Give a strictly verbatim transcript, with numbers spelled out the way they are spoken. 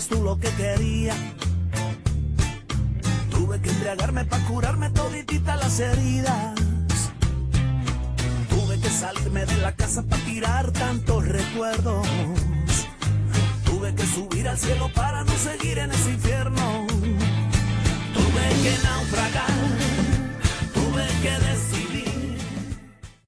eras tú lo que quería. Tuve que embriagarme para curarme todititas las heridas. Tuve que salirme de la casa para tirar tantos recuerdos. Tuve que subir al cielo para no seguir en ese